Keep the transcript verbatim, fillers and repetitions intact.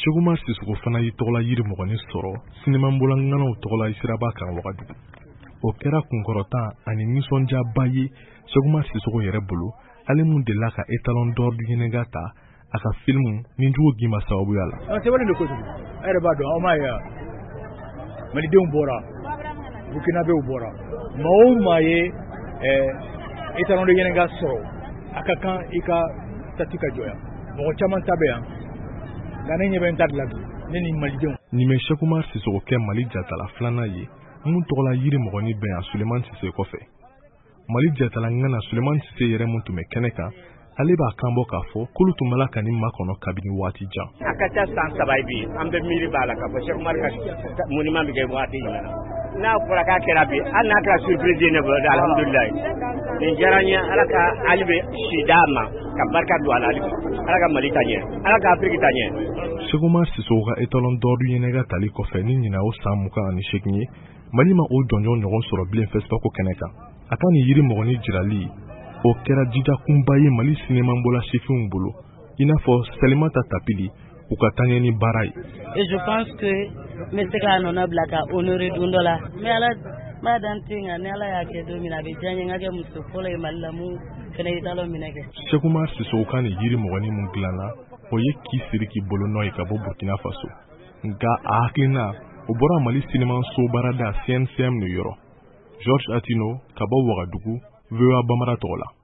Cheguma Sissoko fana yi tɔgɔla yiri mɔgɔni sɔrɔ sinimabolaŋanaw tɔgɔla Siraba kan Wagadugu. O kɛra kunkɔrɔta ani nisɔndiyaba ye Cheguma Sissoko yɛrɛ bolo ale mun delila ka Étalon d'or du Sénégal ta a ka filmu Ninjugu Gimba sababuya la. Ah, sɛbɛnni de ko jugu. A yɛrɛ b'a dɔn aw m'a ye wa? Malidenw bɔra, Burkinabéw bɔra. Maa o maa ye Étalon du Sénégal sɔrɔ a ka kan i ka statut ka jɔ yan. Mɔgɔ caman ta bɛ yan. Nka ne ɲɛ bɛ n ta dilan bi ne ni Malidenw. Nin bɛ Cheick Sissoko kɛ Mali jatala filanan ye mun tɔgɔla yiri mɔgɔni bɛn yan Suleman Sise kɔfɛ. Mali jatala ŋana Suleman Sise yɛrɛ mun tun bɛ kɛnɛ kan ale b'a kanbɔ k'a fɔ k'olu tun bala ka nin makɔnɔ kabini waati jan. A ka ca san saba bi an bɛ miiri b'a la k'a fɔ Cheick Oumar ka monument bɛ kɛ waati jumɛn na. N'a fɔra k'a kɛra bi hali n'a kɛra surprise ye ne bolo de alhamdulilayi. Nin diyara n ye Ala ka hali bɛ si d'a ma ka barika don a la Ala ka Mali ta ɲɛ Ala ka Afiriki ta ɲɛ. Cheick Sissoko ka Étalon d'or du Sénégal tali kɔfɛ ni ɲina o san mugan ani seegin ye Mali ma o jɔnjɔn ɲɔgɔn sɔrɔ bilen Facebook kɛnɛ kan. A ka nin yiri mɔgɔni jirali o kɛra jijakunba ye Mali sinimabɔla sifinw bolo i n'a fɔ Salimata Tapili u ka taɲɛ ni baara ye. Et je pense que n bɛ se k'a nɔnɔ bila ka honorer don dɔ la mais Ala m'a dan ten nka ni Ala y'a kɛ don min na a bɛ diya n ye n ka kɛ muso fɔlɔ ye Mali la mun fɛnɛ ye Étalon minɛ kɛ. Cheick Sissoko ka nin yiri mɔgɔni mun dilanna o ye k'i siri k'i bolo nɔ ye ka bɔ Burkina Faso nka a hakilina o bɔra Mali sinima sobarada C N C M de yɔrɔ. Georges Atino ka bɔ Wagadugu V O A Bamara tɔgɔ la.